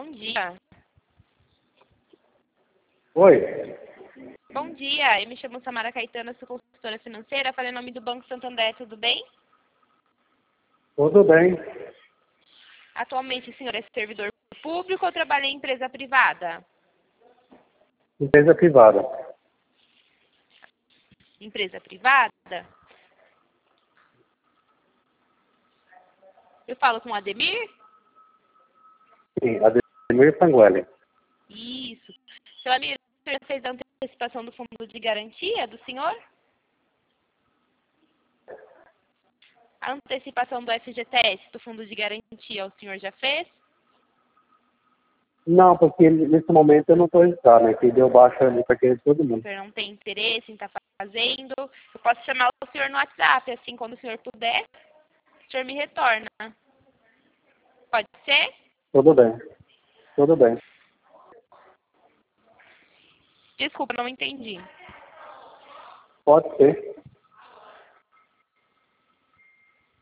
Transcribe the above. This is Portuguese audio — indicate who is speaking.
Speaker 1: Bom dia.
Speaker 2: Oi.
Speaker 1: Bom dia, eu me chamo Samara Caetano, sou consultora financeira, falei em nome do Banco Santander, tudo bem?
Speaker 2: Tudo bem.
Speaker 1: Atualmente o senhor é servidor público ou trabalha em empresa privada?
Speaker 2: Empresa privada.
Speaker 1: Empresa privada? Eu falo com o Ademir?
Speaker 2: Sim, Ademir Sangueli.
Speaker 1: Isso. Seu Ademir, o senhor fez a antecipação do fundo de garantia do senhor? A antecipação do FGTS, do fundo de garantia, o senhor já fez?
Speaker 2: Não, porque nesse momento eu não estou registrado, né? Que deu baixa ali para todo
Speaker 1: O
Speaker 2: mundo.
Speaker 1: senhor não tem interesse em estar fazendo? Eu posso chamar o senhor no WhatsApp, assim, quando o senhor puder, o senhor me retorna. Pode ser?
Speaker 2: Tudo bem. Tudo bem.
Speaker 1: Desculpa, não entendi.
Speaker 2: Pode ser.